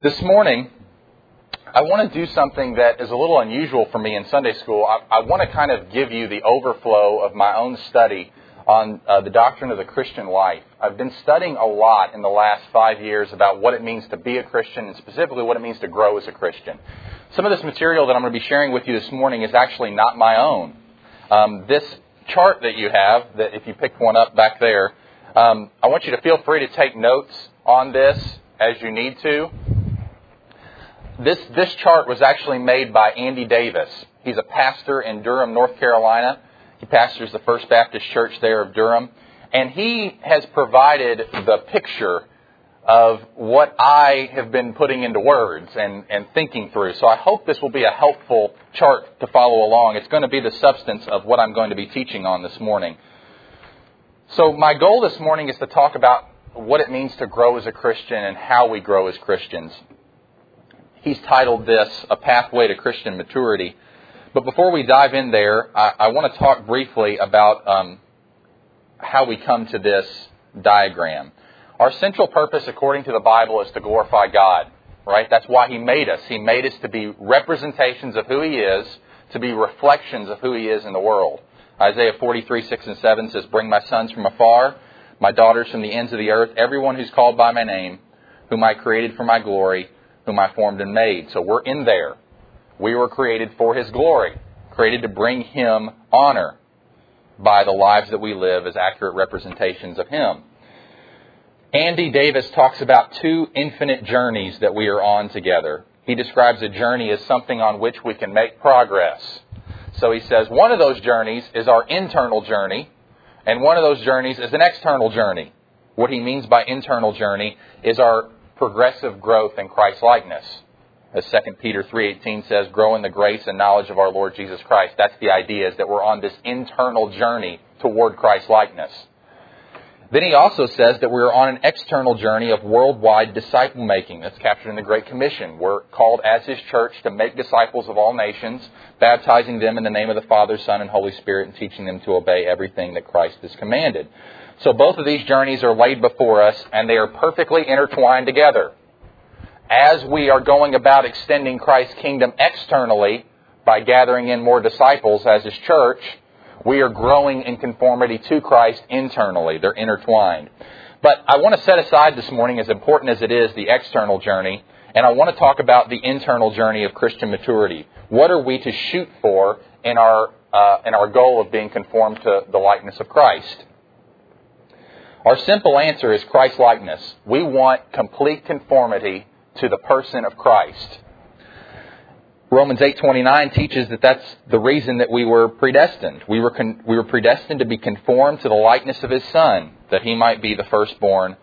This morning, I want to do something that is a little unusual for me in Sunday school. I want to kind of give you the overflow of my own study on the doctrine of the Christian life. I've been studying a lot in the last 5 years about what it means to be a Christian and specifically what it means to grow as a Christian. Some of this material that I'm going to be sharing with you this morning is actually not my own. This chart that you have, that if you picked one up back there, I want you to feel free to take notes on this as you need to. This chart was actually made by Andy Davis. He's a pastor in Durham, North Carolina. He pastors the First Baptist Church there of Durham. And he has provided the picture of what I have been putting into words and thinking through. So I hope this will be a helpful chart to follow along. It's going to be the substance of what I'm going to be teaching on this morning. So my goal this morning is to talk about what it means to grow as a Christian and how we grow as Christians. He's titled this, A Pathway to Christian Maturity. But before we dive in there, I want to talk briefly about how we come to this diagram. Our central purpose, according to the Bible, is to glorify God, right? That's why He made us. He made us to be representations of who He is, to be reflections of who He is in the world. Isaiah 43:6-7 says, "Bring my sons from afar, my daughters from the ends of the earth, everyone who's called by my name, whom I created for my glory, whom I formed and made." So we're in there. We were created for His glory, created to bring Him honor by the lives that we live as accurate representations of Him. Andy Davis talks about two infinite journeys that we are on together. He describes a journey as something on which we can make progress. So he says one of those journeys is our internal journey, and one of those journeys is an external journey. What he means by internal journey is our progressive growth in Christ-likeness. As 2 Peter 3:18 says, "Grow in the grace and knowledge of our Lord Jesus Christ." That's the idea, is that we're on this internal journey toward Christ-likeness. Then he also says that we're on an external journey of worldwide disciple-making. That's captured in the Great Commission. We're called as His church to make disciples of all nations, baptizing them in the name of the Father, Son, and Holy Spirit, and teaching them to obey everything that Christ has commanded. So both of these journeys are laid before us, and they are perfectly intertwined together. As we are going about extending Christ's kingdom externally by gathering in more disciples as His church, we are growing in conformity to Christ internally. They're intertwined. But I want to set aside this morning, as important as it is, the external journey, and I want to talk about the internal journey of Christian maturity. What are we to shoot for in our goal of being conformed to the likeness of Christ? Our simple answer is Christ-likeness. We want complete conformity to the person of Christ. Romans 8:29 teaches that that's the reason that we were predestined. We were predestined to be conformed to the likeness of His Son, that we might be the firstborn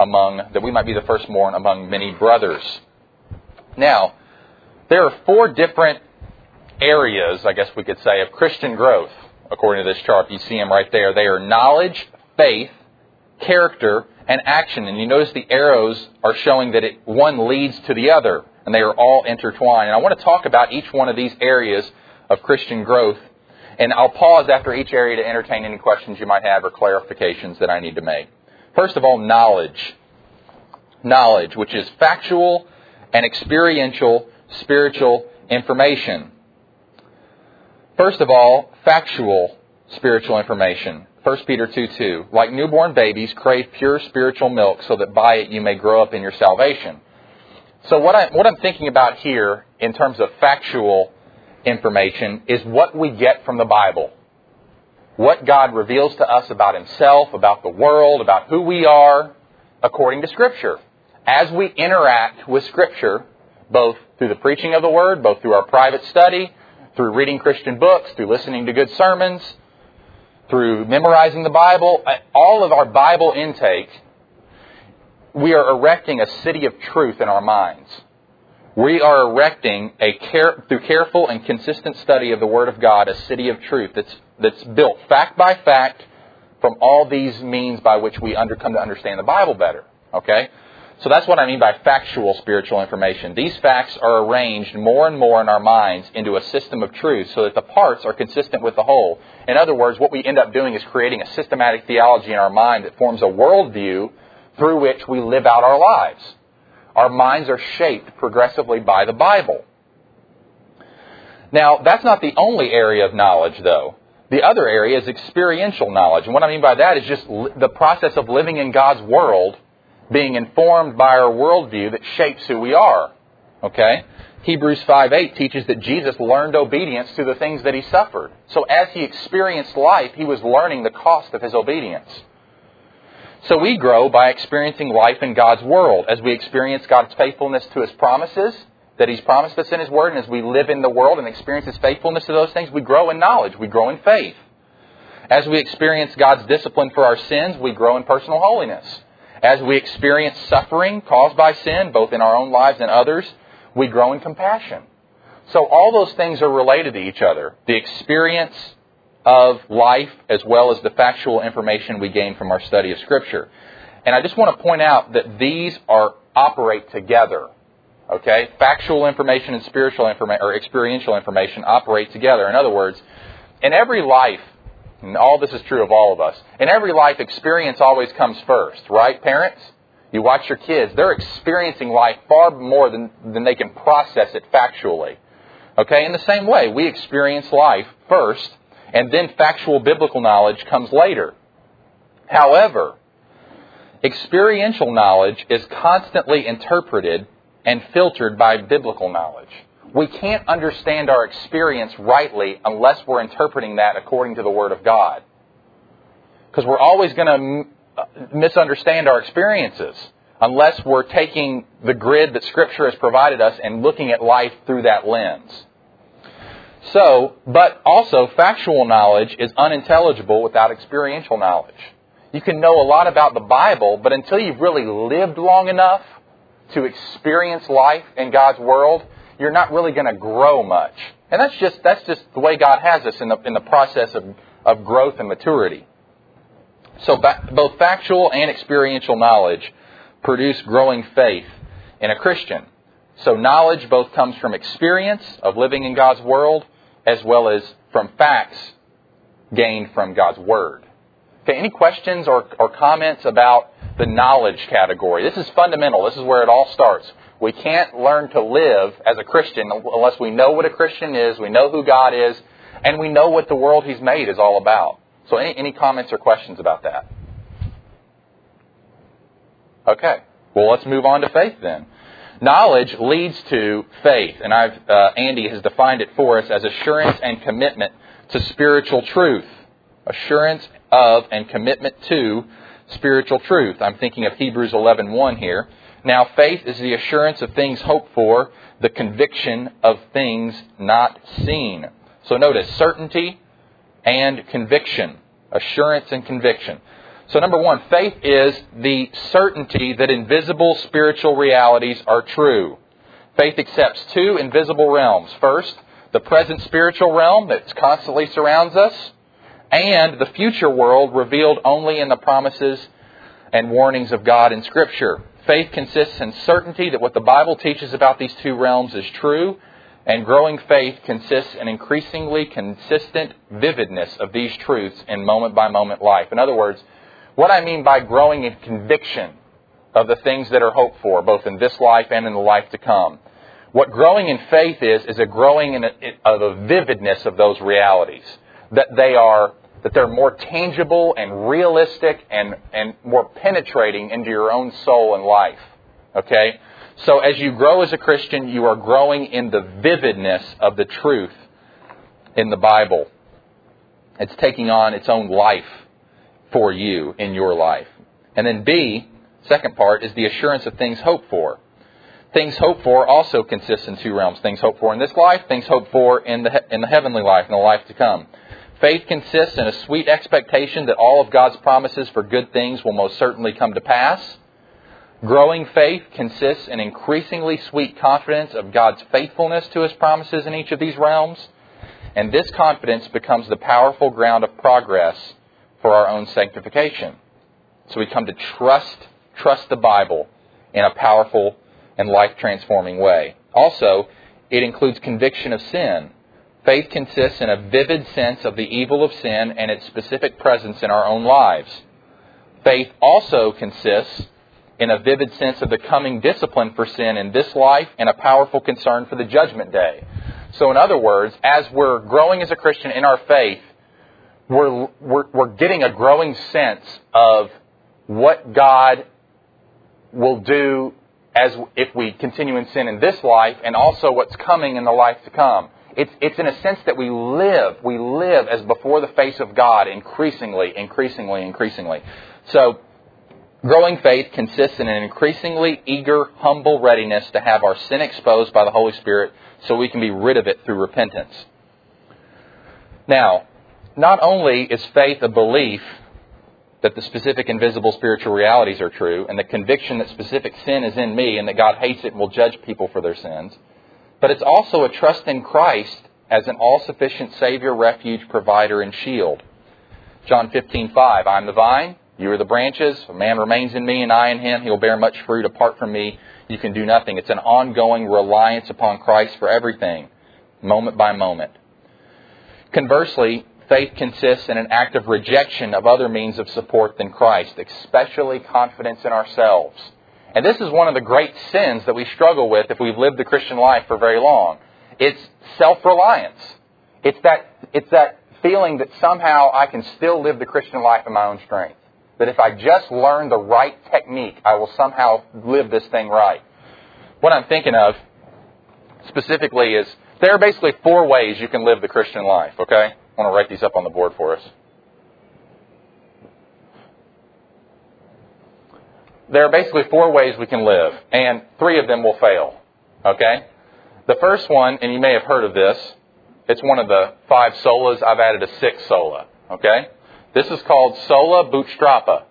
among many brothers. Now, there are 4 different areas, I guess we could say, of Christian growth, according to this chart. You see them right there. They are knowledge, faith, character, and action. And you notice the arrows are showing that one leads to the other, and they are all intertwined. And I want to talk about each one of these areas of Christian growth, and I'll pause after each area to entertain any questions you might have or clarifications that I need to make. First of all, knowledge. Knowledge, which is factual and experiential spiritual information. First of all, factual spiritual information. 1 Peter 2:2, "Like newborn babies, crave pure spiritual milk so that by it you may grow up in your salvation." So what I'm thinking about here in terms of factual information is what we get from the Bible. What God reveals to us about Himself, about the world, about who we are, according to Scripture. As we interact with Scripture, both through the preaching of the Word, both through our private study, through reading Christian books, through listening to good sermons, through memorizing the Bible, all of our Bible intake, we are erecting a city of truth in our minds. We are erecting, through careful and consistent study of the Word of God, a city of truth that's built fact by fact from all these means by which we come to understand the Bible better. Okay? So that's what I mean by factual spiritual information. These facts are arranged more and more in our minds into a system of truth so that the parts are consistent with the whole. In other words, what we end up doing is creating a systematic theology in our mind that forms a worldview through which we live out our lives. Our minds are shaped progressively by the Bible. Now, that's not the only area of knowledge, though. The other area is experiential knowledge. And what I mean by that is just the process of living in God's world, being informed by our worldview that shapes who we are. Okay? Hebrews 5:8 teaches that Jesus learned obedience to the things that He suffered. So as He experienced life, He was learning the cost of His obedience. So we grow by experiencing life in God's world. As we experience God's faithfulness to His promises that He's promised us in His Word, and as we live in the world and experience His faithfulness to those things, we grow in knowledge, we grow in faith. As we experience God's discipline for our sins, we grow in personal holiness. As we experience suffering caused by sin, both in our own lives and others, we grow in compassion. So all those things are related to each other. The experience of life as well as the factual information we gain from our study of Scripture. And I just want to point out that these operate together. Okay? Factual information and spiritual information or experiential information operate together. In other words, in every life, and all this is true of all of us, in every life, experience always comes first, right, parents? You watch your kids, they're experiencing life far more than they can process it factually. Okay? In the same way, we experience life first, and then factual biblical knowledge comes later. However, experiential knowledge is constantly interpreted and filtered by biblical knowledge. We can't understand our experience rightly unless we're interpreting that according to the Word of God. Because we're always going to misunderstand our experiences unless we're taking the grid that Scripture has provided us and looking at life through that lens. So, but also factual knowledge is unintelligible without experiential knowledge. You can know a lot about the Bible, but until you've really lived long enough to experience life in God's world, you're not really going to grow much. And that's just the way God has us in the process of growth and maturity. So both factual and experiential knowledge produce growing faith in a Christian. So knowledge both comes from experience of living in God's world as well as from facts gained from God's Word. Okay, any questions or comments about the knowledge category? This is fundamental. This is where it all starts. We can't learn to live as a Christian unless we know what a Christian is, we know who God is, and we know what the world He's made is all about. So any comments or questions about that? Okay. Well, let's move on to faith then. Knowledge leads to faith, and Andy has defined it for us as assurance and commitment to spiritual truth. Assurance of and commitment to spiritual truth. I'm thinking of Hebrews 11:1 here. Now, faith is the assurance of things hoped for, the conviction of things not seen. So notice, certainty and conviction. Assurance and conviction. So number one, faith is the certainty that invisible spiritual realities are true. Faith accepts two invisible realms. First, the present spiritual realm that constantly surrounds us, and the future world revealed only in the promises and warnings of God in Scripture. Faith consists in certainty that what the Bible teaches about these two realms is true, and growing faith consists in increasingly consistent vividness of these truths in moment-by-moment life. In other words, what I mean by growing in conviction of the things that are hoped for, both in this life and in the life to come. What growing in faith is a growing of a vividness of those realities. That they're more tangible and realistic and more penetrating into your own soul and life. Okay? So as you grow as a Christian, you are growing in the vividness of the truth in the Bible. It's taking on its own life for you in your life. And then B, second part, is the assurance of things hoped for. Things hoped for also consists in two realms. Things hoped for in this life, things hoped for in the heavenly life, in the life to come. Faith consists in a sweet expectation that all of God's promises for good things will most certainly come to pass. Growing faith consists in increasingly sweet confidence of God's faithfulness to His promises in each of these realms. And this confidence becomes the powerful ground of progress for our own sanctification. So we come to trust the Bible in a powerful and life-transforming way. Also, it includes conviction of sin. Faith consists in a vivid sense of the evil of sin and its specific presence in our own lives. Faith also consists in a vivid sense of the coming discipline for sin in this life and a powerful concern for the judgment day. So in other words, as we're growing as a Christian in our faith, we're getting a growing sense of what God will do as if we continue in sin in this life, and also what's coming in the life to come. It's in a sense that we live as before the face of God increasingly. So, growing faith consists in an increasingly eager, humble readiness to have our sin exposed by the Holy Spirit so we can be rid of it through repentance. Now, not only is faith a belief that the specific invisible spiritual realities are true, and the conviction that specific sin is in me and that God hates it and will judge people for their sins, but it's also a trust in Christ as an all-sufficient Savior, refuge, provider, and shield. John 15:5, I am the vine, you are the branches. If a man remains in me and I in him, he will bear much fruit. Apart from me, you can do nothing. It's an ongoing reliance upon Christ for everything, moment by moment. Conversely, faith consists in an act of rejection of other means of support than Christ, especially confidence in ourselves. And this is one of the great sins that we struggle with if we've lived the Christian life for very long. It's self-reliance. It's that feeling that somehow I can still live the Christian life in my own strength. That if I just learn the right technique, I will somehow live this thing right. What I'm thinking of specifically is there are basically 4 ways you can live the Christian life, okay? I want to write these up on the board for us. There are basically 4 ways we can live, and 3 of them will fail, okay? The first one, and you may have heard of this, it's one of the 5 solas. I've added a 6th sola, okay? This is called sola bootstrappa,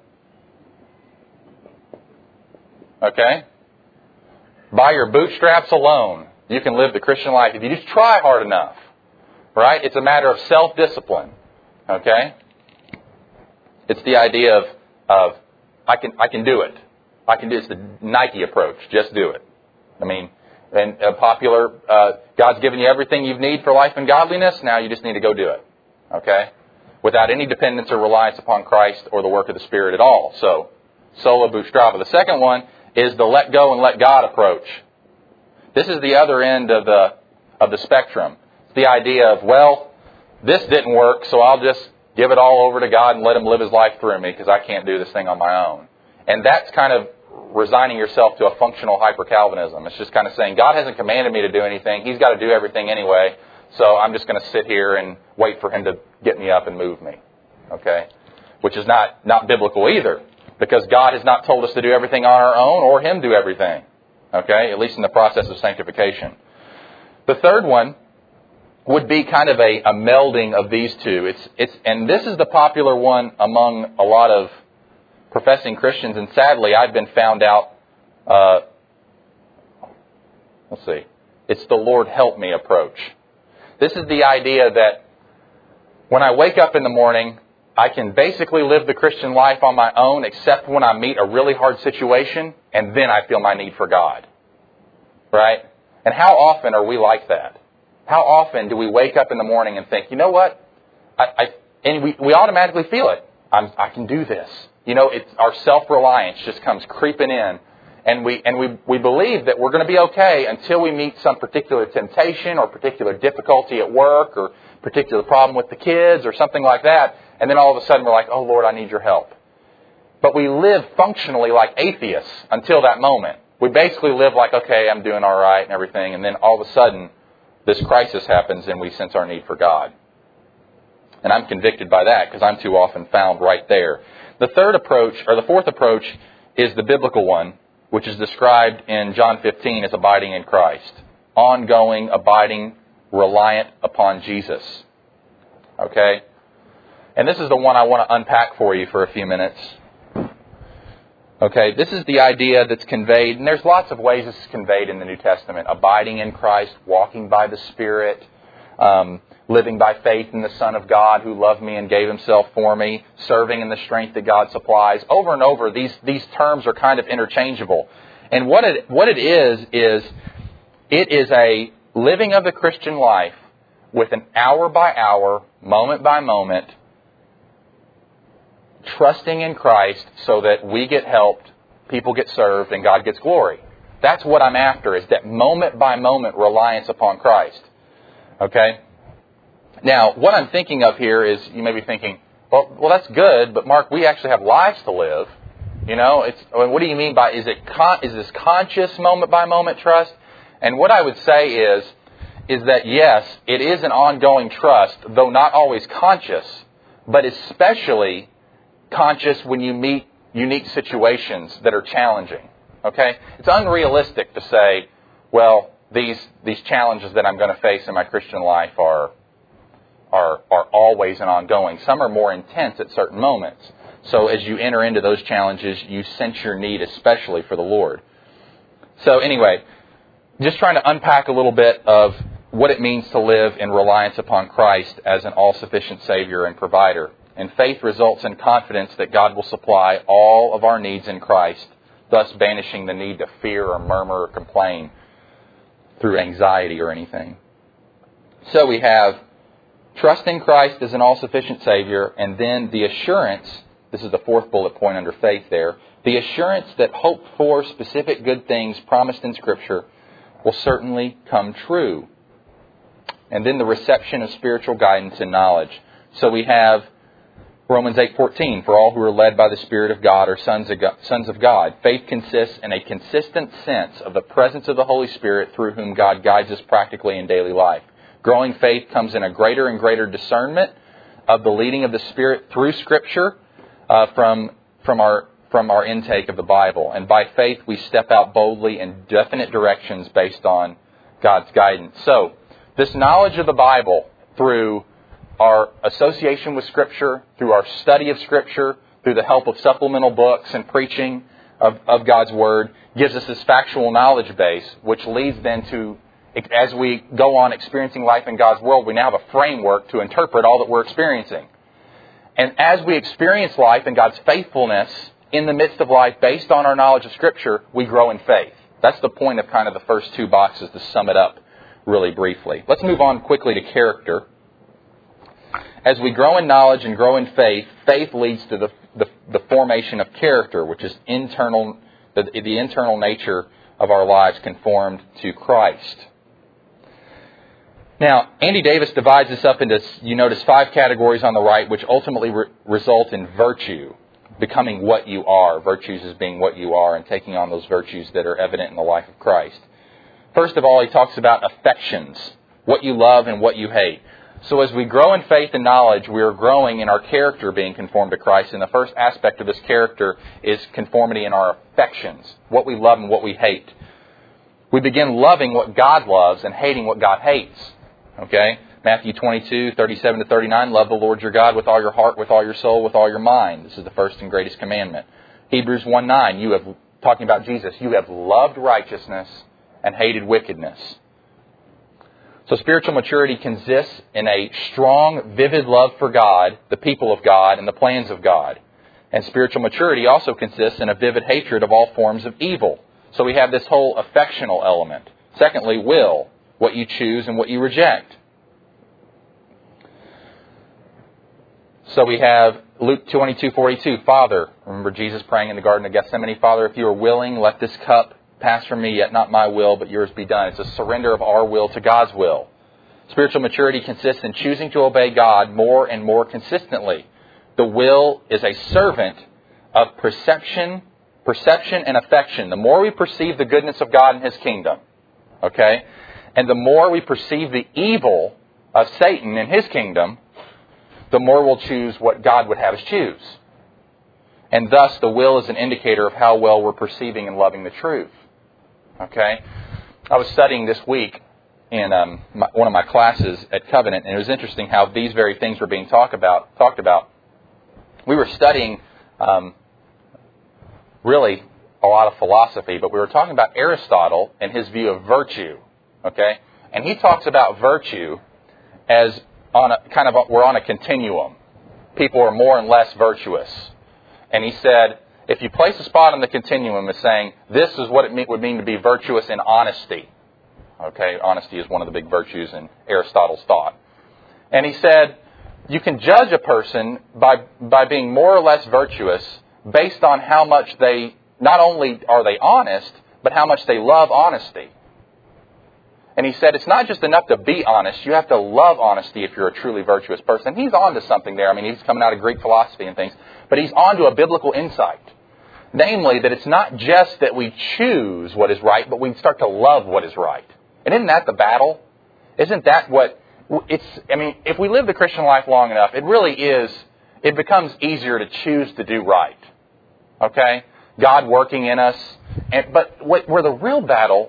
okay? By your bootstraps alone, you can live the Christian life if you just try hard enough, right? It's a matter of self-discipline, okay? It's the idea of I can do it. It's the Nike approach. Just do it. I mean, and popular, God's given you everything you need for life and godliness. Now you just need to go do it. Okay? Without any dependence or reliance upon Christ or the work of the Spirit at all. So, sola bootstrappa. The second one is the let go and let God approach. This is the other end of the spectrum. It's the idea of, well, this didn't work, so I'll just give it all over to God and let Him live His life through me because I can't do this thing on my own. And that's kind of resigning yourself to a functional hyper-Calvinism. It's just kind of saying, God hasn't commanded me to do anything. He's got to do everything anyway. So I'm just going to sit here and wait for Him to get me up and move me. Okay? Which is not biblical either. Because God has not told us to do everything on our own or Him do everything. Okay? At least in the process of sanctification. The third one would be kind of a melding of these two. And this is the popular one among a lot of professing Christians, and sadly I've been found out, it's the Lord help me approach. This is the idea that when I wake up in the morning, I can basically live the Christian life on my own except when I meet a really hard situation, and then I feel my need for God. Right? And how often are we like that? How often do we wake up in the morning and think, you know what? And we automatically feel it. I can do this. You know, it's our self-reliance just comes creeping in. And we believe that we're going to be okay until we meet some particular temptation or particular difficulty at work or particular problem with the kids or something like that. And then all of a sudden we're like, oh, Lord, I need your help. But we live functionally like atheists until that moment. We basically live like, okay, I'm doing all right and everything. And then all of a sudden this crisis happens and we sense our need for God. And I'm convicted by that because I'm too often found right there. The fourth approach is the biblical one, which is described in John 15 as abiding in Christ. Ongoing, abiding, reliant upon Jesus. Okay? And this is the one I want to unpack for you for a few minutes. Okay, this is the idea that's conveyed, and there's lots of ways this is conveyed in the New Testament. Abiding in Christ, walking by the Spirit, living by faith in the Son of God who loved me and gave Himself for me, serving in the strength that God supplies. Over and over, these terms are kind of interchangeable. And what it is a living of the Christian life with an hour by hour, moment by moment, trusting in Christ so that we get helped people get served, and God gets glory. That's what I'm after, is that moment-by-moment reliance upon Christ. Okay? Now, what I'm thinking of here is, you may be thinking, well, that's good, but Mark, we actually have lives to live. You know, what do you mean by, is this conscious moment-by-moment trust? And what I would say is that yes, it is an ongoing trust, though not always conscious, but especially conscious when you meet unique situations that are challenging. Okay? It's unrealistic to say, well, these challenges that I'm going to face in my Christian life are always and ongoing. Some are more intense at certain moments. So as you enter into those challenges, you sense your need especially for the Lord. So anyway, just trying to unpack a little bit of what it means to live in reliance upon Christ as an all-sufficient Savior and provider. And faith results in confidence that God will supply all of our needs in Christ, thus banishing the need to fear or murmur or complain through anxiety or anything. So we have trust in Christ as an all-sufficient Savior, and then the assurance, this is the fourth bullet point under faith there, the assurance that hoped-for specific good things promised in Scripture will certainly come true. And then the reception of spiritual guidance and knowledge. So we have Romans 8:14, for all who are led by the Spirit of God are sons of God. Faith consists in a consistent sense of the presence of the Holy Spirit through whom God guides us practically in daily life. Growing faith comes in a greater and greater discernment of the leading of the Spirit through Scripture from our intake of the Bible. And by faith we step out boldly in definite directions based on God's guidance. So, this knowledge of the Bible through our association with Scripture, through our study of Scripture, through the help of supplemental books and preaching of God's Word, gives us this factual knowledge base, which leads then to, as we go on experiencing life in God's world, we now have a framework to interpret all that we're experiencing. And as we experience life and God's faithfulness in the midst of life based on our knowledge of Scripture, we grow in faith. That's the point of kind of the first two boxes to sum it up really briefly. Let's move on quickly to character. As we grow in knowledge and grow in faith, faith leads to the formation of character, which is internal, the internal nature of our lives conformed to Christ. Now, Andy Davis divides this up into, you notice, 5 categories on the right, which ultimately result in virtue, becoming what you are. Virtues as being what you are and taking on those virtues that are evident in the life of Christ. First of all, he talks about affections, what you love and what you hate. So as we grow in faith and knowledge, we are growing in our character being conformed to Christ. And the first aspect of this character is conformity in our affections, what we love and what we hate. We begin loving what God loves and hating what God hates. Okay? Matthew 22:37-39, love the Lord your God with all your heart, with all your soul, with all your mind. This is the first and greatest commandment. Hebrews 1:9, talking about Jesus, you have loved righteousness and hated wickedness. So spiritual maturity consists in a strong, vivid love for God, the people of God, and the plans of God. And spiritual maturity also consists in a vivid hatred of all forms of evil. So we have this whole affectional element. Secondly, will, what you choose and what you reject. So we have Luke 22:42, Father, remember Jesus praying in the Garden of Gethsemane, Father, if you are willing, let this cup pass from me, yet not my will, but yours be done. It's a surrender of our will to God's will. Spiritual maturity consists in choosing to obey God more and more consistently. The will is a servant of perception and affection. The more we perceive the goodness of God and His kingdom, okay, and the more we perceive the evil of Satan and his kingdom, the more we'll choose what God would have us choose. And thus, the will is an indicator of how well we're perceiving and loving the truth. Okay? I was studying this week in one of my classes at Covenant, and it was interesting how these very things were being talked about. We were studying really a lot of philosophy, but we were talking about Aristotle and his view of virtue. Okay? And he talks about virtue as we're on a continuum. People are more and less virtuous. And he said, if you place a spot on the continuum as saying, this is what it would mean to be virtuous in honesty. Okay, honesty is one of the big virtues in Aristotle's thought. And he said, you can judge a person by being more or less virtuous based on how much they not only are they honest, but how much they love honesty. And he said it's not just enough to be honest. You have to love honesty if you're a truly virtuous person. He's on to something there. I mean, he's coming out of Greek philosophy and things. But he's on to a biblical insight. Namely, that it's not just that we choose what is right, but we start to love what is right. And isn't that the battle? Isn't that what it's... I mean, if we live the Christian life long enough, it really is... It becomes easier to choose to do right. Okay? God working in us. But where the real battle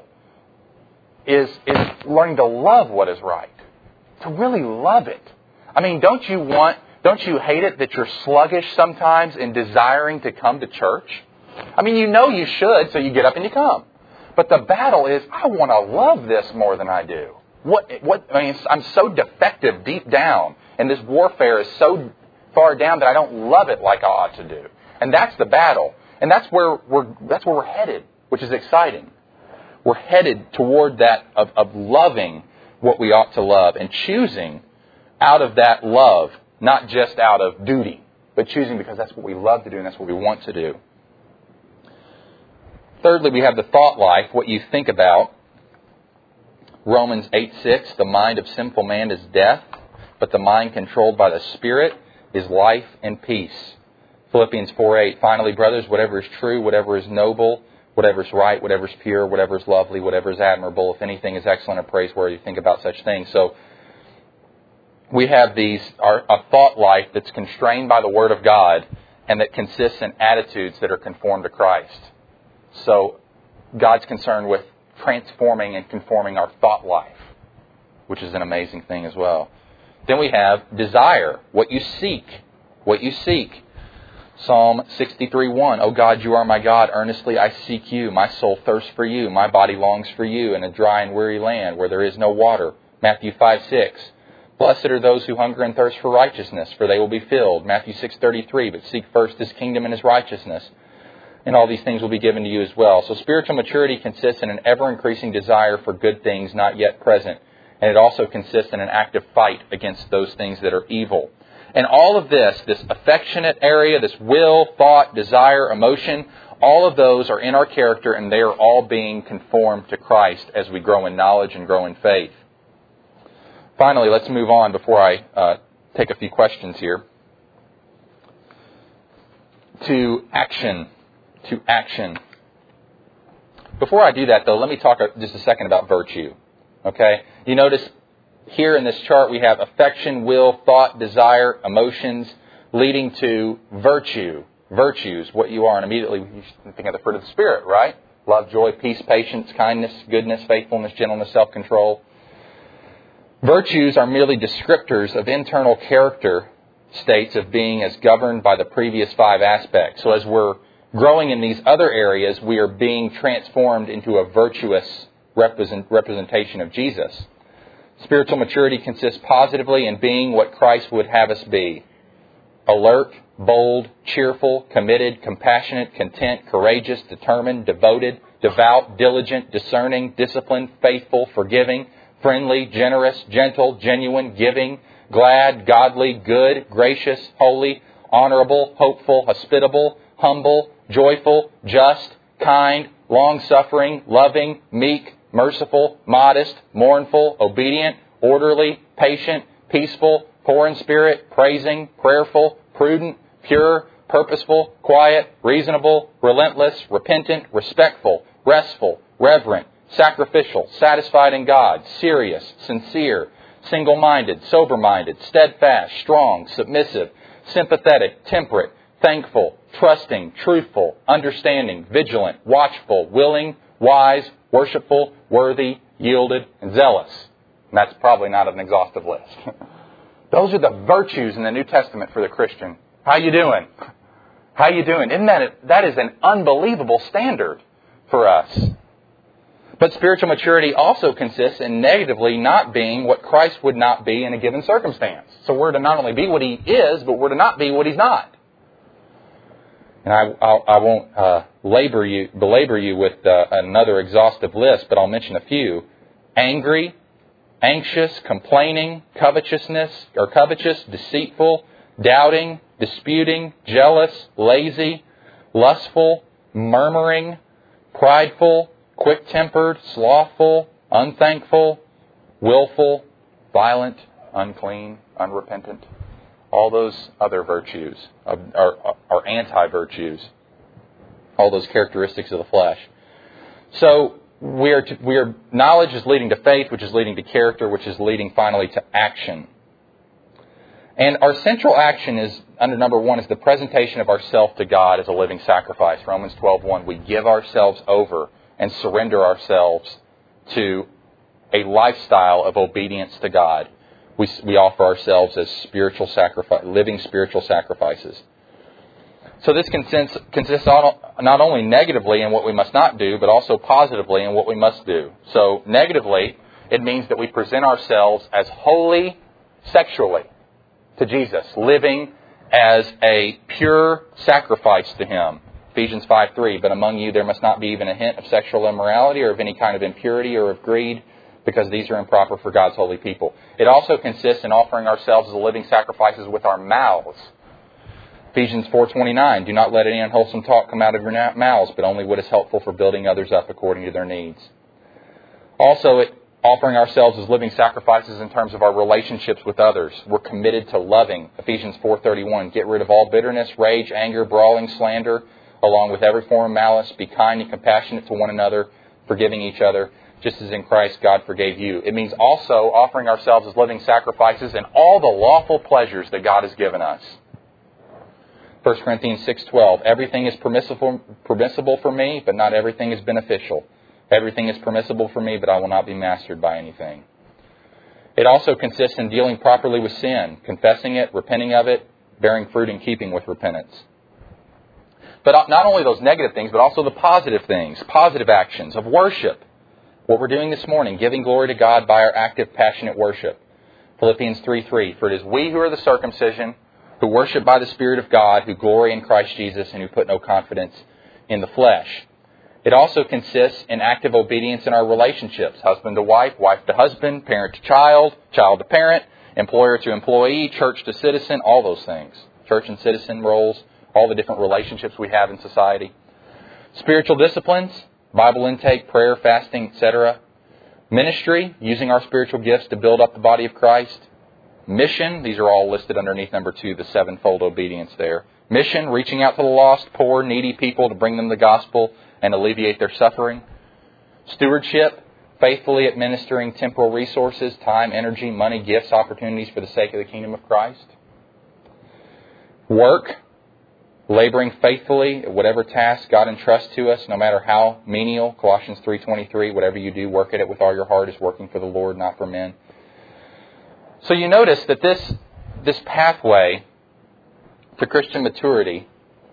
is learning to love what is right. To really love it. I mean, don't you hate it that you're sluggish sometimes in desiring to come to church? I mean, you know you should, so you get up and you come. But the battle is, I want to love this more than I do. I'm so defective deep down, and this warfare is so far down that I don't love it like I ought to do. And that's the battle. And that's where we're headed, which is exciting. We're headed toward that of loving what we ought to love and choosing out of that love, not just out of duty, but choosing because that's what we love to do and that's what we want to do. Thirdly, we have the thought life, what you think about. Romans 8:6, the mind of sinful man is death, but the mind controlled by the Spirit is life and peace. Philippians 4:8, finally, brothers, whatever is true, whatever is noble, whatever is right, whatever is pure, whatever is lovely, whatever is admirable, if anything is excellent or praiseworthy, think about such things. So we have a thought life that's constrained by the Word of God and that consists in attitudes that are conformed to Christ. So God's concerned with transforming and conforming our thought life, which is an amazing thing as well. Then we have desire, what you seek. What you seek. Psalm 63:1, O God, you are my God, earnestly I seek you. My soul thirsts for you. My body longs for you in a dry and weary land where there is no water. Matthew 5:6, blessed are those who hunger and thirst for righteousness, for they will be filled. Matthew 6:33, but seek first His kingdom and His righteousness, and all these things will be given to you as well. So spiritual maturity consists in an ever-increasing desire for good things not yet present, and it also consists in an active fight against those things that are evil. And all of this affectionate area, this will, thought, desire, emotion, all of those are in our character and they are all being conformed to Christ as we grow in knowledge and grow in faith. Finally, let's move on before I take a few questions here. To action. Before I do that, though, let me talk just a second about virtue. Okay? You notice here in this chart we have affection, will, thought, desire, emotions, leading to virtue. Virtues, what you are. And immediately you think of the fruit of the Spirit, right? Love, joy, peace, patience, kindness, goodness, faithfulness, gentleness, self-control. Virtues are merely descriptors of internal character states of being as governed by the previous 5 aspects. So as we're growing in these other areas, we are being transformed into a virtuous representation of Jesus. Spiritual maturity consists positively in being what Christ would have us be. Alert, bold, cheerful, committed, compassionate, content, courageous, determined, devoted, devout, diligent, discerning, disciplined, faithful, forgiving, friendly, generous, gentle, genuine, giving, glad, godly, good, gracious, holy, honorable, hopeful, hospitable, humble, joyful, just, kind, long-suffering, loving, meek, merciful, modest, mournful, obedient, orderly, patient, peaceful, poor in spirit, praising, prayerful, prudent, pure, purposeful, quiet, reasonable, relentless, repentant, respectful, restful, reverent, sacrificial, satisfied in God, serious, sincere, single-minded, sober-minded, steadfast, strong, submissive, sympathetic, temperate, thankful, trusting, truthful, understanding, vigilant, watchful, willing, wise, worshipful, worthy, yielded, and zealous. And that's probably not an exhaustive list. Those are the virtues in the New Testament for the Christian. How you doing? How you doing? Isn't that is an unbelievable standard for us. But spiritual maturity also consists in negatively not being what Christ would not be in a given circumstance. So we're to not only be what He is, but we're to not be what He's not. And I won't belabor you with another exhaustive list, but I'll mention a few. Angry, anxious, complaining, covetous, deceitful, doubting, disputing, jealous, lazy, lustful, murmuring, prideful, quick-tempered, slothful, unthankful, willful, violent, unclean, unrepentant. All those other virtues are anti-virtues. All those characteristics of the flesh. So knowledge is leading to faith, which is leading to character, which is leading finally to action. And our central action is, under number 1, is the presentation of ourself to God as a living sacrifice. Romans 12:1, we give ourselves over and surrender ourselves to a lifestyle of obedience to God. We offer ourselves as living spiritual sacrifices. So this consists not only negatively in what we must not do, but also positively in what we must do. So negatively, it means that we present ourselves as holy sexually to Jesus, living as a pure sacrifice to Him. Ephesians 5:3, but among you there must not be even a hint of sexual immorality or of any kind of impurity or of greed, because these are improper for God's holy people. It also consists in offering ourselves as living sacrifices with our mouths. Ephesians 4:29, do not let any unwholesome talk come out of your mouths, but only what is helpful for building others up according to their needs. Also, offering ourselves as living sacrifices in terms of our relationships with others. We're committed to loving. Ephesians 4:31, get rid of all bitterness, rage, anger, brawling, slander, along with every form of malice. Be kind and compassionate to one another, forgiving each other, just as in Christ God forgave you. It means also offering ourselves as living sacrifices in all the lawful pleasures that God has given us. 1 Corinthians 6:12, everything is permissible for me, but not everything is beneficial. Everything is permissible for me, but I will not be mastered by anything. It also consists in dealing properly with sin, confessing it, repenting of it, bearing fruit in keeping with repentance. But not only those negative things, but also the positive things, positive actions of worship. What we're doing this morning, giving glory to God by our active, passionate worship. Philippians 3:3, for it is we who are the circumcision, who worship by the Spirit of God, who glory in Christ Jesus, and who put no confidence in the flesh. It also consists in active obedience in our relationships, husband to wife, wife to husband, parent to child, child to parent, employer to employee, church to citizen, all those things. Church and citizen roles, all the different relationships we have in society. Spiritual disciplines, Bible intake, prayer, fasting, etc. Ministry, using our spiritual gifts to build up the body of Christ. Mission, these are all listed underneath number 2, the sevenfold obedience there. Mission, reaching out to the lost, poor, needy people to bring them the gospel and alleviate their suffering. Stewardship, faithfully administering temporal resources, time, energy, money, gifts, opportunities for the sake of the kingdom of Christ. Work, laboring faithfully at whatever task God entrusts to us, no matter how menial. Colossians 3:23, whatever you do, work at it with all your heart as working for the Lord, not for men. So you notice that this pathway to Christian maturity,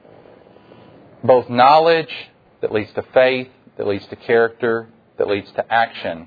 both knowledge that leads to faith, that leads to character, that leads to action,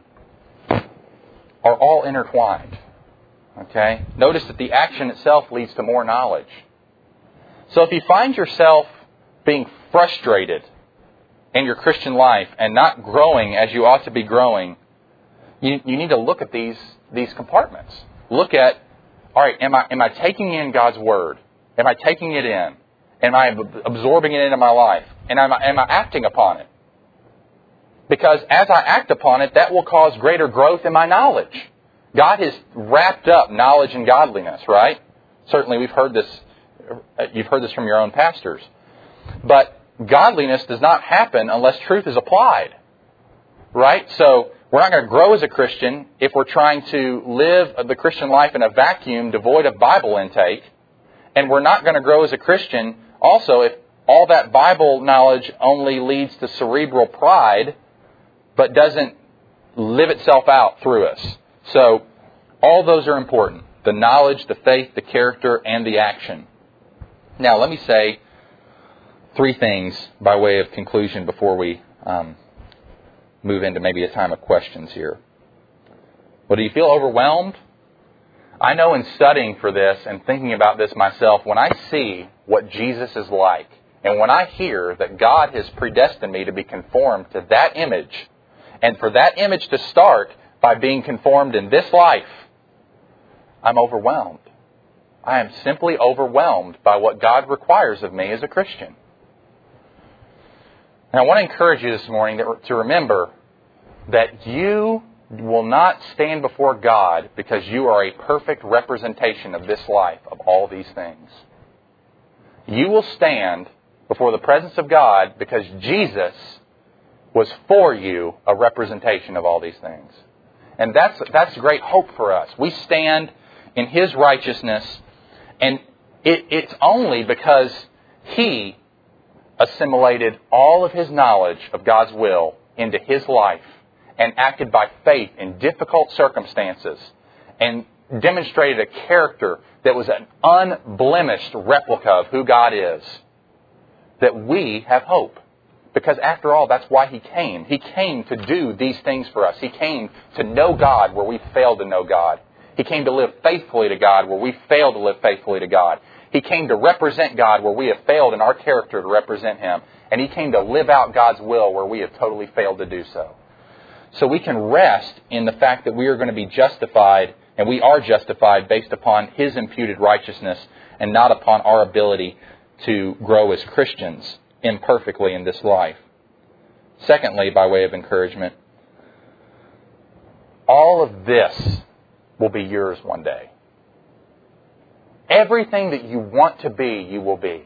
are all intertwined. Okay? Notice that the action itself leads to more knowledge. So if you find yourself being frustrated in your Christian life and not growing as you ought to be growing, you need to look at these compartments. Look at, all right, am I taking in God's Word? Am I taking it in? Am I absorbing it into my life? And am I acting upon it? Because as I act upon it, that will cause greater growth in my knowledge. God has wrapped up knowledge and godliness, right? Certainly we've heard this. You've heard this from your own pastors. But godliness does not happen unless truth is applied. Right? So we're not going to grow as a Christian if we're trying to live the Christian life in a vacuum devoid of Bible intake. And we're not going to grow as a Christian also if all that Bible knowledge only leads to cerebral pride but doesn't live itself out through us. So all those are important. The knowledge, the faith, the character, and the action. Now, let me say 3 things by way of conclusion before we move into maybe a time of questions here. Well, do you feel overwhelmed? I know in studying for this and thinking about this myself, when I see what Jesus is like, and when I hear that God has predestined me to be conformed to that image, and for that image to start by being conformed in this life, I'm overwhelmed. I am simply overwhelmed by what God requires of me as a Christian. And I want to encourage you this morning to remember that you will not stand before God because you are a perfect representation of this life, of all these things. You will stand before the presence of God because Jesus was for you a representation of all these things. And that's great hope for us. We stand in His righteousness, and it's only because He assimilated all of His knowledge of God's will into His life and acted by faith in difficult circumstances and demonstrated a character that was an unblemished replica of who God is, that we have hope. Because after all, that's why He came. He came to do these things for us. He came to know God where we failed to know God. He came to live faithfully to God where we failed to live faithfully to God. He came to represent God where we have failed in our character to represent Him. And He came to live out God's will where we have totally failed to do so. So we can rest in the fact that we are going to be justified, and we are justified based upon His imputed righteousness and not upon our ability to grow as Christians imperfectly in this life. Secondly, by way of encouragement, all of this will be yours one day. Everything that you want to be, you will be.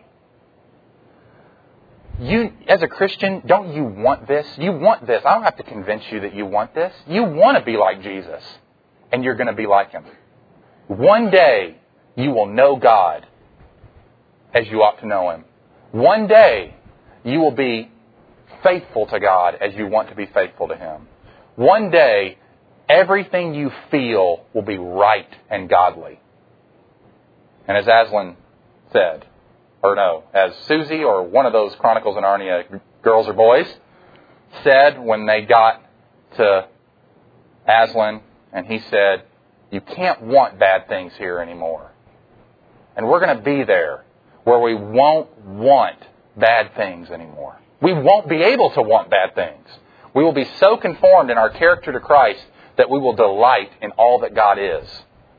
You, as a Christian, don't you want this? You want this. I don't have to convince you that you want this. You want to be like Jesus, and you're going to be like Him. One day, you will know God as you ought to know Him. One day, you will be faithful to God as you want to be faithful to Him. One day, everything you feel will be right and godly. And as Aslan said, or no, as Susie or one of those Chronicles of Narnia girls or boys said when they got to Aslan, and he said, "You can't want bad things here anymore." And we're going to be there where we won't want bad things anymore. We won't be able to want bad things. We will be so conformed in our character to Christ that we will delight in all that God is.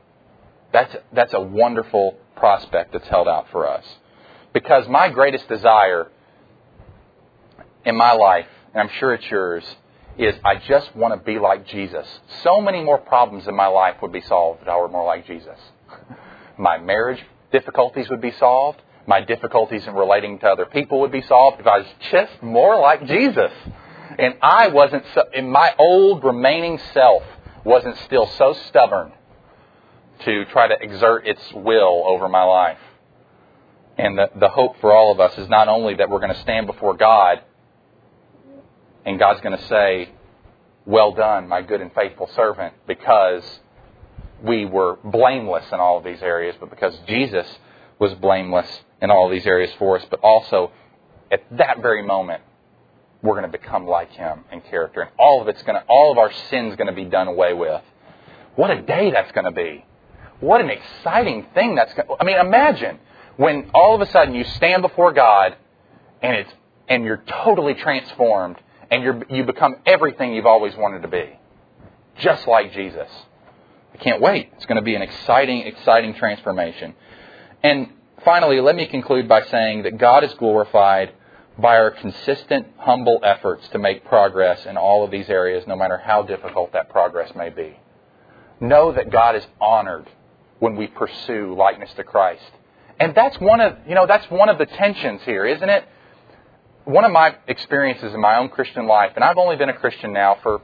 That's a wonderful prospect that's held out for us. Because my greatest desire in my life, and I'm sure it's yours, is I just want to be like Jesus. So many more problems in my life would be solved if I were more like Jesus. My marriage difficulties would be solved. My difficulties in relating to other people would be solved if I was just more like Jesus. And I wasn't, in my old remaining self wasn't still so stubborn to try to exert its will over my life. And the hope for all of us is not only that we're going to stand before God and God's going to say, "Well done, my good and faithful servant," because we were blameless in all of these areas, but because Jesus was blameless in all of these areas for us. But also, at that very moment, we're going to become like Him in character. And all of our sin's going to be done away with. What a day that's going to be. What an exciting thing that's going to... I mean, imagine when all of a sudden you stand before God and you're totally transformed and you become everything you've always wanted to be. Just like Jesus. I can't wait. It's going to be an exciting, exciting transformation. And finally, let me conclude by saying that God is glorified by our consistent, humble efforts to make progress in all of these areas, no matter how difficult that progress may be. Know that God is honored when we pursue likeness to Christ. And that's one of the tensions here, isn't it? One of my experiences in my own Christian life, and I've only been a Christian now for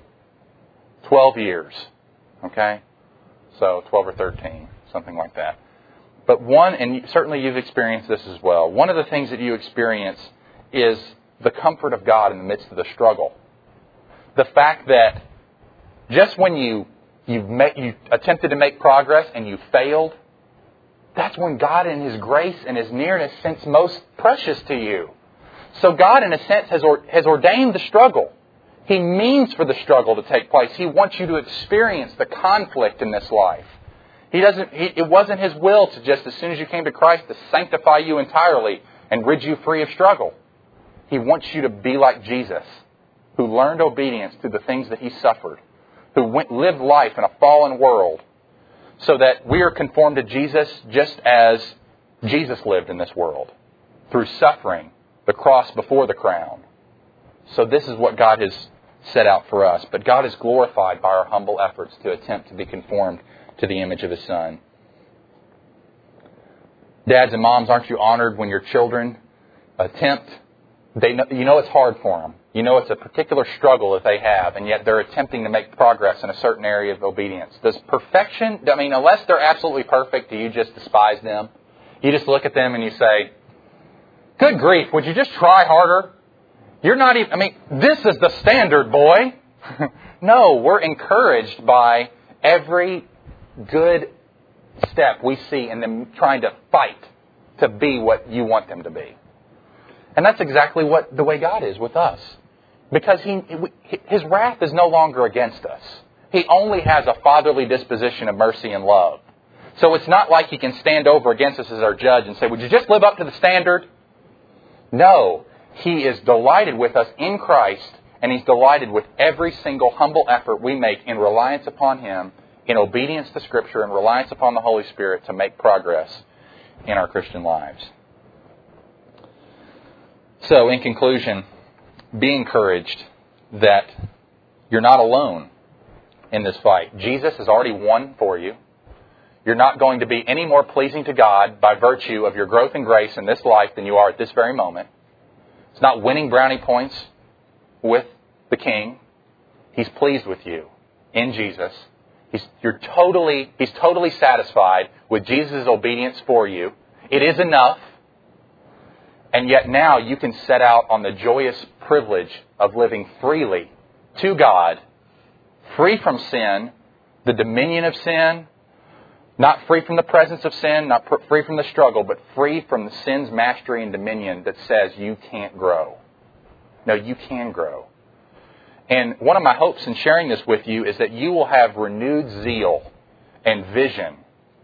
12 years. Okay? So 12 or 13, something like that. But and certainly you've experienced this as well, one of the things that you experience is the comfort of God in the midst of the struggle. The fact that just when you attempted to make progress and you failed, that's when God in His grace and His nearness seems most precious to you. So God, in a sense, has ordained the struggle. He means for the struggle to take place. He wants you to experience the conflict in this life. It wasn't His will to just, as soon as you came to Christ, to sanctify you entirely and rid you free of struggle. He wants you to be like Jesus, who learned obedience through the things that He suffered, who lived life in a fallen world, so that we are conformed to Jesus just as Jesus lived in this world, through suffering, the cross before the crown, So this is what God has set out for us. But God is glorified by our humble efforts to attempt to be conformed to the image of His Son. Dads and moms, aren't you honored when your children attempt? You know it's hard for them. You know it's a particular struggle that they have, and yet they're attempting to make progress in a certain area of obedience. Does perfection, unless they're absolutely perfect, do you just despise them? You just look at them and you say, good grief, would you just try harder? You're not even, this is the standard, boy. No, we're encouraged by every good step we see in them trying to fight to be what you want them to be. And that's exactly the way God is with us. Because His wrath is no longer against us. He only has a fatherly disposition of mercy and love. So it's not like He can stand over against us as our judge and say, would you just live up to the standard? No. He is delighted with us in Christ, and He's delighted with every single humble effort we make in reliance upon Him, in obedience to Scripture, and reliance upon the Holy Spirit to make progress in our Christian lives. So, in conclusion, be encouraged that you're not alone in this fight. Jesus has already won for you. You're not going to be any more pleasing to God by virtue of your growth in grace in this life than you are at this very moment. It's not winning brownie points with the King. He's pleased with you in Jesus. He's totally satisfied with Jesus' obedience for you. It is enough. And yet now you can set out on the joyous privilege of living freely to God, free from sin, the dominion of sin, not free from the presence of sin, not free from the struggle, but free from the sin's mastery and dominion that says you can't grow. No, you can grow. And one of my hopes in sharing this with you is that you will have renewed zeal and vision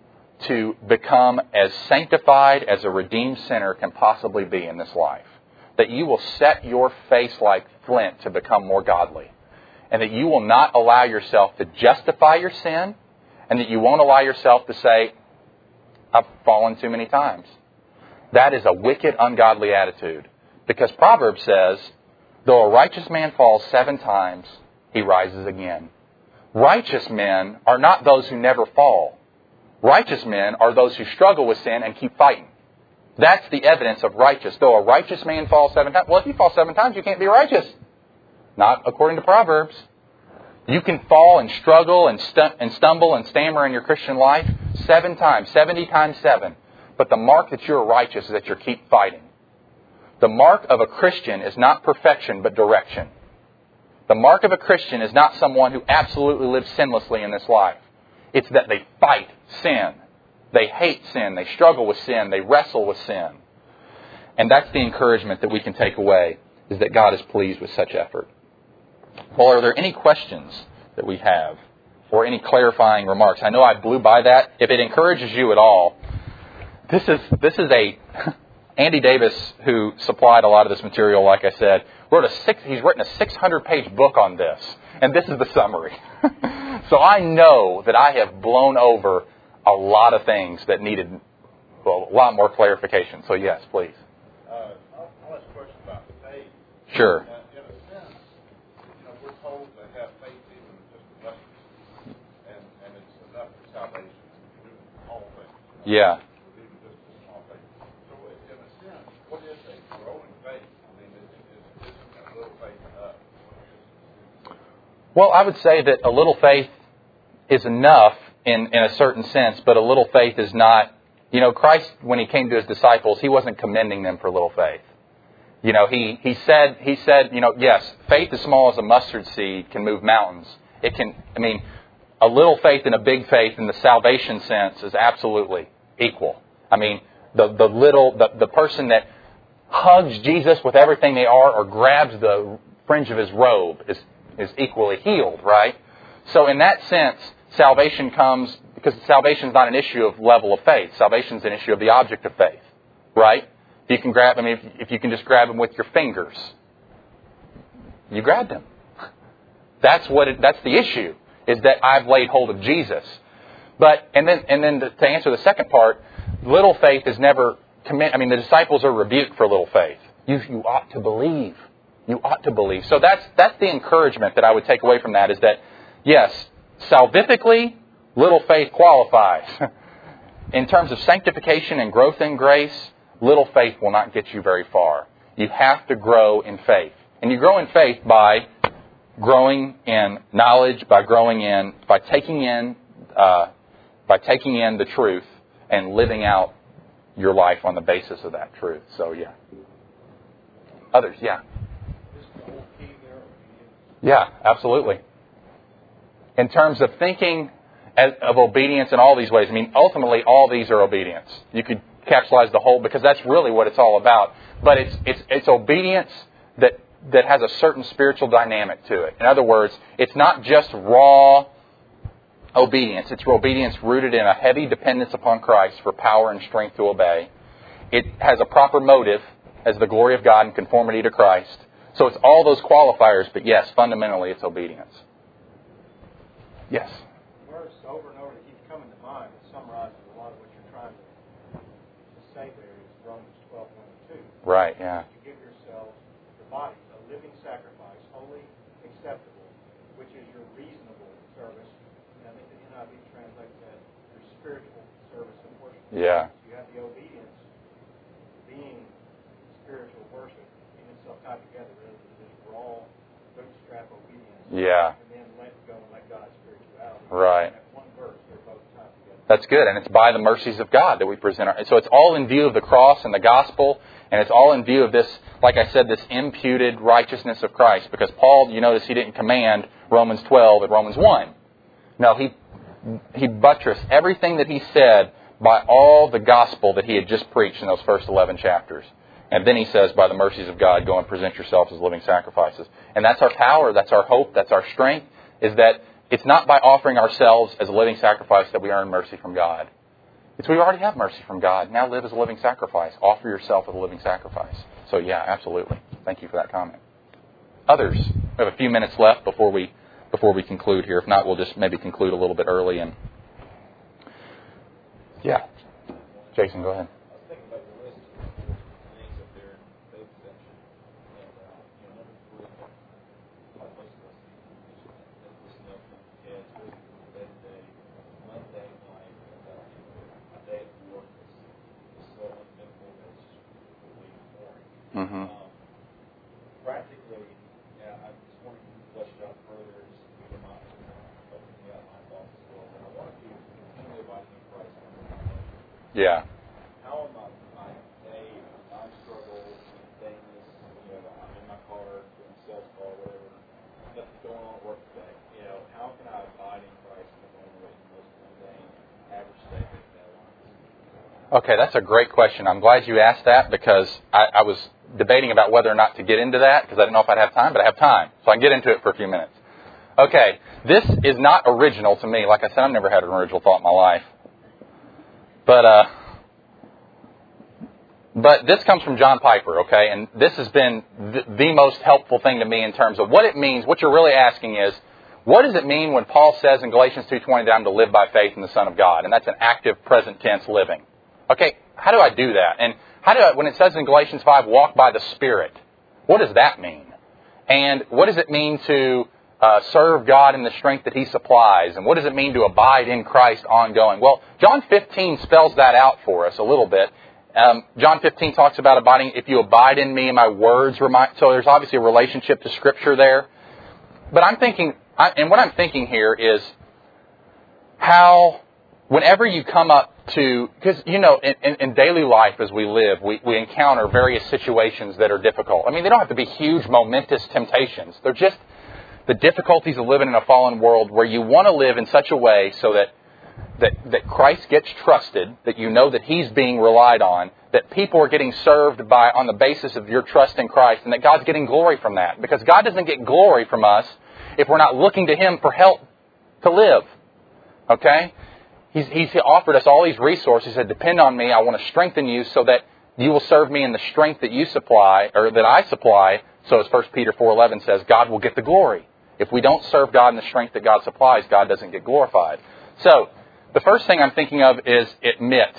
to become as sanctified as a redeemed sinner can possibly be in this life. That you will set your face like flint to become more godly. And that you will not allow yourself to justify your sin, and that you won't allow yourself to say, I've fallen too many times. That is a wicked, ungodly attitude. Because Proverbs says, though a righteous man falls 7 times, he rises again. Righteous men are not those who never fall. Righteous men are those who struggle with sin and keep fighting. That's the evidence of righteous. Though a righteous man falls 7 times, well, if you fall 7 times, you can't be righteous. Not according to Proverbs. You can fall and struggle and stumble and stammer in your Christian life 7 times, 70 times 7. But the mark that you're righteous is that you keep fighting. The mark of a Christian is not perfection, but direction. The mark of a Christian is not someone who absolutely lives sinlessly in this life. It's that they fight sin. They hate sin. They struggle with sin. They wrestle with sin. And that's the encouragement that we can take away, is that God is pleased with such effort. Well, are there any questions that we have or any clarifying remarks? I know I blew by that. If it encourages you at all, this is a Andy Davis, who supplied a lot of this material, like I said, he's written a 600-page book on this, and this is the summary. So I know that I have blown over a lot of things that needed a lot more clarification. So yes, please. I'll ask a question about faith. Sure. In a sense, we're told to have faith even just a mustard, and it's enough for salvation to do all things. Yeah. Even just a small faith. So in a sense, what is a growing faith? I mean, isn't a little faith enough? Well, I would say that a little faith is enough in a certain sense, but a little faith is not. Christ, when He came to His disciples, He wasn't commending them for little faith. He said, yes, faith as small as a mustard seed can move mountains. It can, a little faith and a big faith in the salvation sense is absolutely equal. The person that hugs Jesus with everything they are or grabs the fringe of His robe is equally healed, right? So in that sense, salvation comes, because salvation is not an issue of level of faith. Salvation is an issue of the object of faith, right? If you can grab, if you can just grab Him with your fingers, you grabbed Him. That's the issue, is that I've laid hold of Jesus. And then to answer the second part, little faith is never the disciples are rebuked for little faith. You ought to believe. You ought to believe. So that's the encouragement that I would take away from that, is that, yes, salvifically, little faith qualifies. In terms of sanctification and growth in grace, little faith will not get you very far. You have to grow in faith. And you grow in faith by growing in knowledge, by taking in the truth and living out your life on the basis of that truth. So, yeah. Others, yeah. Yeah, absolutely. In terms of thinking of obedience in all these ways, I mean, ultimately, all these are obedience. You could capsulize the whole, because that's really what it's all about. But it's obedience that has a certain spiritual dynamic to it. In other words, it's not just raw obedience. It's obedience rooted in a heavy dependence upon Christ for power and strength to obey. It has a proper motive as the glory of God and conformity to Christ. So it's all those qualifiers, but yes, fundamentally it's obedience. Yes? The verse over and over that keeps coming to mind that summarizes a lot of what you're trying to say there is Romans 12:1 and 2. Right, yeah. To give yourselves the body a living sacrifice, holy, acceptable, which is your reasonable service. And I think the NIV translates that your spiritual service and worship. Yeah. You have the obedience being spiritual worship in itself tied together rather than this raw bootstrap obedience. Yeah. And then let go and let God's spirituality. Right. That one verse, they're both tied together. That's good, and it's by the mercies of God that we present so it's all in view of the cross and the gospel, and it's all in view of this, like I said, this imputed righteousness of Christ. Because Paul, you notice he didn't command Romans 12 at Romans 1. No, he buttressed everything that he said by all the gospel that he had just preached in those first 11 chapters. And then he says, by the mercies of God, go and present yourselves as living sacrifices. And that's our power, that's our hope, that's our strength, is that it's not by offering ourselves as a living sacrifice that we earn mercy from God. It's we already have mercy from God. Now live as a living sacrifice. Offer yourself as a living sacrifice. So yeah, absolutely. Thank you for that comment. Others? We have a few minutes left before we conclude here. If not, we'll just maybe conclude a little bit early. And yeah. Jason, go ahead. Mm-hmm. Practically, I just want to flesh it out further, just to get my thoughts as well. And I want to be continually abiding in Christ. Yeah. How am I day, I struggle with things, I'm in my car, doing sales call, whatever, nothing's going on at work today. How can I abide in Christ in the normal way, the most mundane, average statement of that life? Okay, that's a great question. I'm glad you asked that, because I was debating about whether or not to get into that, because I didn't know if I'd have time, but I have time. So I can get into it for a few minutes. Okay, this is not original to me. Like I said, I've never had an original thought in my life. But this comes from John Piper, okay? And this has been the most helpful thing to me in terms of what it means. What you're really asking is, what does it mean when Paul says in Galatians 2:20 that I'm to live by faith in the Son of God? And that's an active present tense living. Okay, how do I do that? And how do I, when it says in Galatians 5, walk by the Spirit, what does that mean? And what does it mean to serve God in the strength that He supplies? And what does it mean to abide in Christ ongoing? Well, John 15 spells that out for us a little bit. John 15 talks about abiding, if you abide in me and my words remind. So there's obviously a relationship to Scripture there. But I'm thinking, and what I'm thinking here is how, whenever you come up to, because, in daily life as we live, we encounter various situations that are difficult. I mean, they don't have to be huge, momentous temptations. They're just the difficulties of living in a fallen world where you want to live in such a way so that Christ gets trusted, that you know that He's being relied on, that people are getting served by on the basis of your trust in Christ, and that God's getting glory from that. Because God doesn't get glory from us if we're not looking to Him for help to live. Okay? He's offered us all these resources. He said, depend on me. I want to strengthen you so that you will serve me in the strength that you supply, or that I supply. So as 1 Peter 4:11 says, God will get the glory. If we don't serve God in the strength that God supplies, God doesn't get glorified. So the first thing I'm thinking of is admit.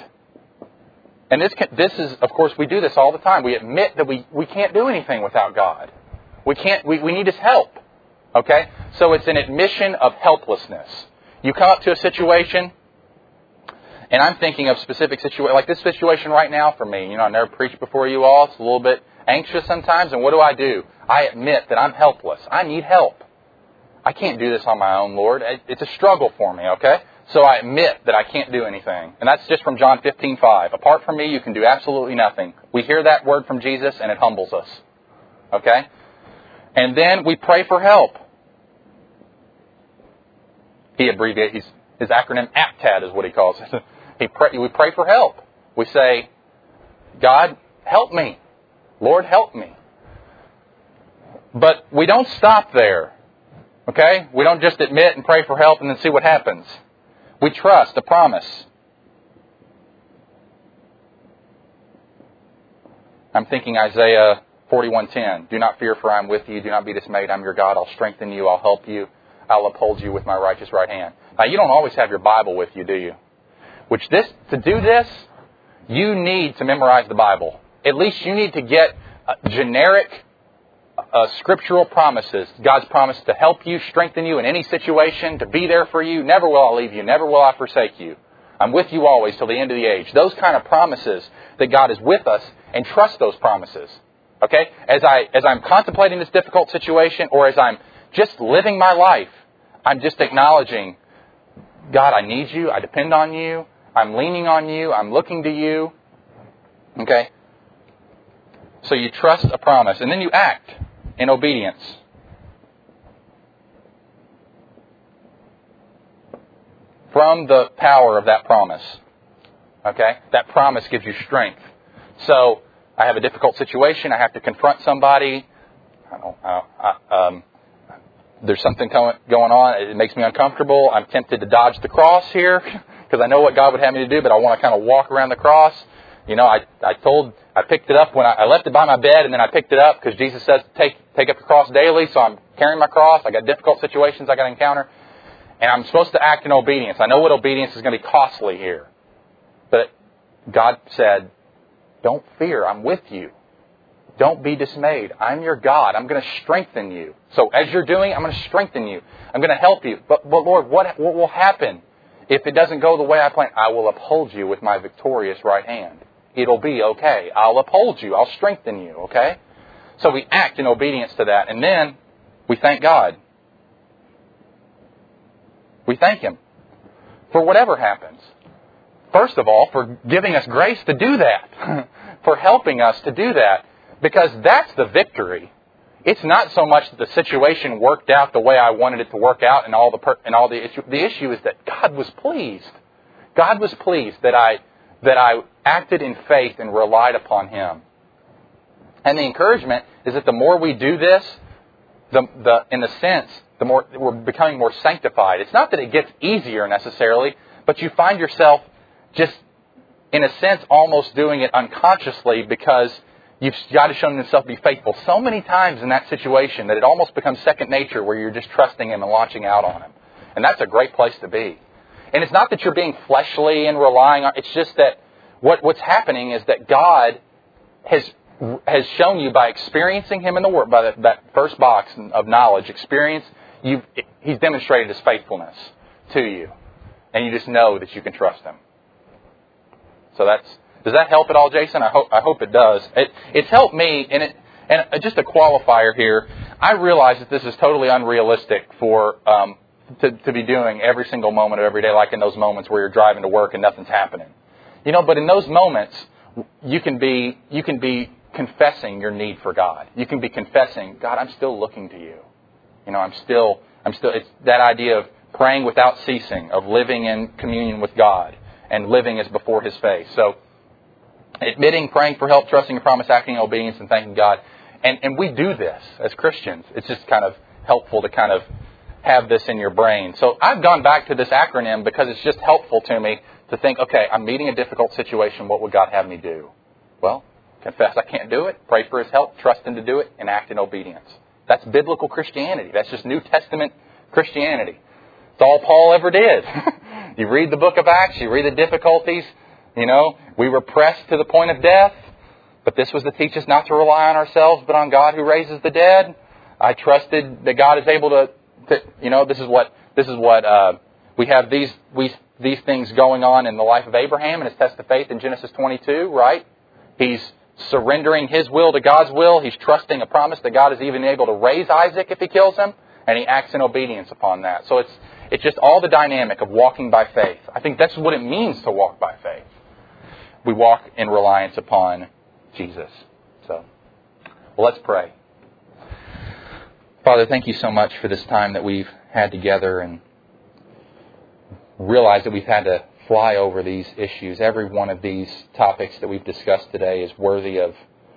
And this is, of course, we do this all the time. We admit that we can't do anything without God. We need His help. Okay? So it's an admission of helplessness. You come up to a situation, and I'm thinking of specific situations, like this situation right now for me. I never preached before you all. It's a little bit anxious sometimes. And what do? I admit that I'm helpless. I need help. I can't do this on my own, Lord. It's a struggle for me, okay? So I admit that I can't do anything. And that's just from John 15:5. Apart from me, you can do absolutely nothing. We hear that word from Jesus, and it humbles us. Okay? And then we pray for help. He abbreviates his acronym APTAD is what he calls it. We pray for help. We say, God, help me. Lord, help me. But we don't stop there. Okay? We don't just admit and pray for help and then see what happens. We trust a promise. I'm thinking Isaiah 41:10. Do not fear, for I am with you. Do not be dismayed. I'm your God. I'll strengthen you. I'll help you. I'll uphold you with my righteous right hand. Now, you don't always have your Bible with you, do you? To do this, you need to memorize the Bible. At least you need to get generic scriptural promises. God's promise to help you, strengthen you in any situation, to be there for you. Never will I leave you. Never will I forsake you. I'm with you always till the end of the age. Those kind of promises that God is with us, and trust those promises. Okay? As I'm contemplating this difficult situation, or as I'm just living my life, I'm just acknowledging, God, I need you. I depend on you. I'm leaning on you. I'm looking to you. Okay? So you trust a promise, and then you act in obedience. From the power of that promise. Okay? That promise gives you strength. So, I have a difficult situation. I have to confront somebody. There's something going on. It makes me uncomfortable. I'm tempted to dodge the cross here because I know what God would have me to do, but I want to kind of walk around the cross. I picked it up when I left it by my bed, and then I picked it up because Jesus says take up the cross daily. So I'm carrying my cross. I got difficult situations I got to encounter, and I'm supposed to act in obedience. I know what obedience is going to be costly here, but God said, "Don't fear. I'm with you. Don't be dismayed. I'm your God. I'm going to strengthen you. So as you're doing, I'm going to strengthen you. I'm going to help you. But Lord, what will happen if it doesn't go the way I planned? I will uphold you with my victorious right hand. It'll be okay. I'll uphold you. I'll strengthen you, okay? So we act in obedience to that. And then we thank God. We thank Him for whatever happens. First of all, for giving us grace to do that. For helping us to do that. Because that's the victory. It's not so much that the situation worked out the way I wanted it to work out and all the issue. The issue is that God was pleased. God was pleased that I acted in faith and relied upon Him. And the encouragement is that the more we do this, in the sense, the more we're becoming more sanctified. It's not that it gets easier necessarily, but you find yourself just, in a sense, almost doing it unconsciously because God has shown Himself to be faithful so many times in that situation that it almost becomes second nature where you're just trusting Him and launching out on Him. And that's a great place to be. And it's not that you're being fleshly and relying on, it's just that what's happening is that God has shown you by experiencing Him in the Word, by that first box of knowledge, experience, He's demonstrated His faithfulness to you. And you just know that you can trust Him. So does that help at all, Jason? I hope it does. It's helped me, and just a qualifier here. I realize that this is totally unrealistic for to be doing every single moment of every day, like in those moments where you're driving to work and nothing's happening. But in those moments, you can be confessing your need for God. You can be confessing, God, I'm still looking to you. I'm still. It's that idea of praying without ceasing, of living in communion with God and living as before His face. So, admitting, praying for help, trusting a promise, acting in obedience, and thanking God. And we do this as Christians. It's just kind of helpful to kind of have this in your brain. So I've gone back to this acronym because it's just helpful to me to think, okay, I'm meeting a difficult situation. What would God have me do? Well, confess I can't do it, pray for His help, trust Him to do it, and act in obedience. That's biblical Christianity. That's just New Testament Christianity. It's all Paul ever did. You read the book of Acts, you read the difficulties. We were pressed to the point of death, but this was to teach us not to rely on ourselves, but on God who raises the dead. I trusted that God is able to this is what we have these things going on in the life of Abraham and his test of faith in Genesis 22, right? He's surrendering his will to God's will. He's trusting a promise that God is even able to raise Isaac if he kills him, and he acts in obedience upon that. So it's just all the dynamic of walking by faith. I think that's what it means to walk by faith. We walk in reliance upon Jesus. So, well, let's pray. Father, thank you so much for this time that we've had together, and realize that we've had to fly over these issues. Every one of these topics that we've discussed today is worthy of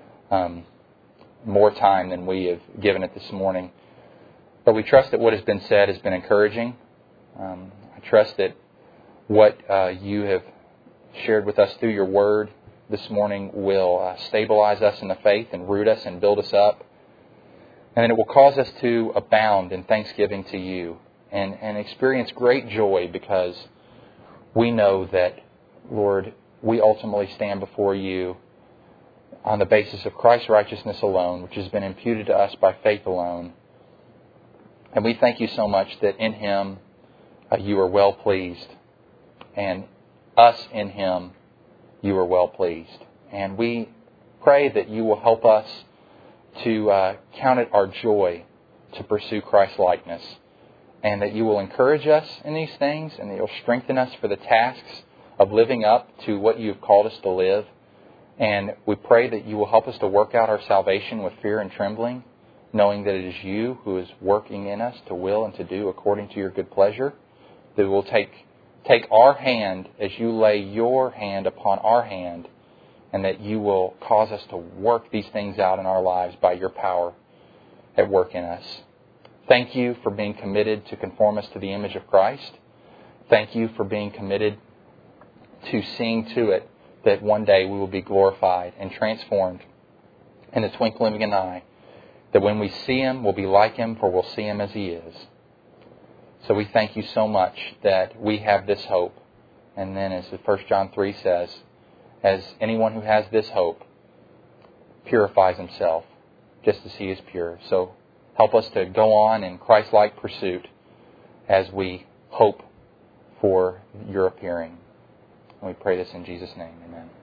more time than we have given it this morning. But we trust that what has been said has been encouraging. I trust that what you have shared with us through your word this morning will stabilize us in the faith and root us and build us up. And then it will cause us to abound in thanksgiving to you and experience great joy, because we know that, Lord, we ultimately stand before you on the basis of Christ's righteousness alone, which has been imputed to us by faith alone. And we thank you so much that in Him you are well pleased, and us in Him you are well pleased. And we pray that you will help us to count it our joy to pursue Christ-likeness, and that you will encourage us in these things, and that you'll strengthen us for the tasks of living up to what you've called us to live. And we pray that you will help us to work out our salvation with fear and trembling, knowing that it is you who is working in us to will and to do according to your good pleasure. That we'll take our hand as you lay your hand upon our hand, and that you will cause us to work these things out in our lives by your power at work in us. Thank you for being committed to conform us to the image of Christ. Thank you for being committed to seeing to it that one day we will be glorified and transformed in the twinkling of an eye. That when we see Him, we'll be like Him, for we'll see Him as He is. So we thank you so much that we have this hope. And then, as 1 John 3 says, as anyone who has this hope purifies himself just as he is pure. So help us to go on in Christ-like pursuit as we hope for your appearing. And we pray this in Jesus' name. Amen.